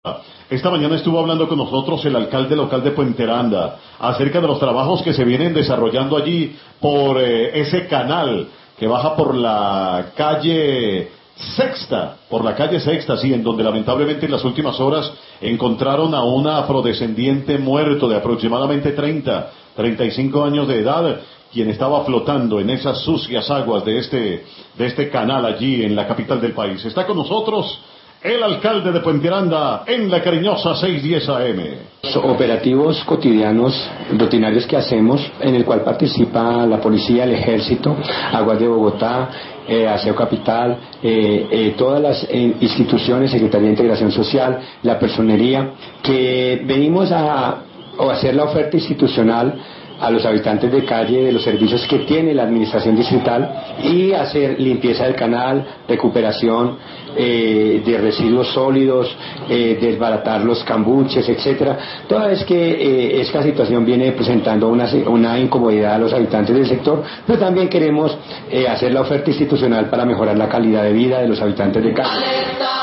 Esta mañana estuvo hablando con nosotros el alcalde local de Puente Aranda acerca de los trabajos que se vienen desarrollando allí por ese canal que baja por la calle Sexta, sí, en donde lamentablemente en las últimas horas encontraron a un afrodescendiente muerto de aproximadamente 35 años de edad, quien estaba flotando en esas sucias aguas de este canal allí en la capital del país. Está con nosotros el alcalde de Puente Aranda en la cariñosa 610 AM. Operativos cotidianos, rutinarios que hacemos, en el cual participa la policía, el ejército, Aguas de Bogotá, Aseo Capital, todas las instituciones, Secretaría de Integración Social, la Personería, que venimos a hacer la oferta institucional a los habitantes de calle de los servicios que tiene la administración distrital y hacer limpieza del canal, recuperación de residuos sólidos, desbaratar los cambuches, etcétera. Toda vez que esta situación viene presentando una incomodidad a los habitantes del sector, pero también queremos hacer la oferta institucional para mejorar la calidad de vida de los habitantes de calle.